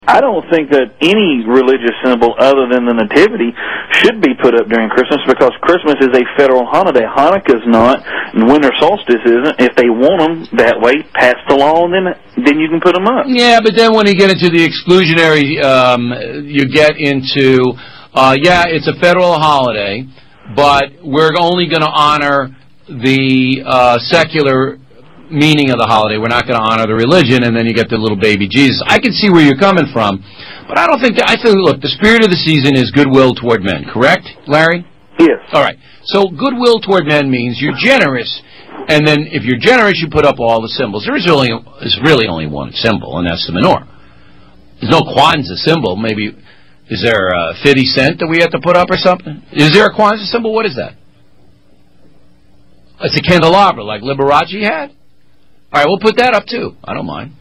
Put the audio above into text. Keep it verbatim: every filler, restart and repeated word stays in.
I don't think that any religious symbol other than the Nativity should be put up during Christmas, because Christmas is a federal holiday. Hanukkah's not, and winter solstice isn't. If they want them that way, pass the law, and then then you can put them up. Yeah, but then when you get into the exclusionary, um, you get into, uh, yeah, it's a federal holiday, but we're only going to honor the uh, secular meaning of the holiday. We're not going to honor the religion, and then you get the little baby Jesus. I can see where you're coming from, but I don't think that, I think, look, the spirit of the season is goodwill toward men, correct, Larry? Yes. All right. So goodwill toward men means you're generous, and then if you're generous, you put up all the symbols. There is really, there's really only one symbol, and that's the menorah. There's no Kwanzaa symbol. Maybe, is there a fifty cent that we have to put up or something? Is there a Kwanzaa symbol? What is that? It's a candelabra like Liberace had? All right, we'll put that up, too. I don't mind.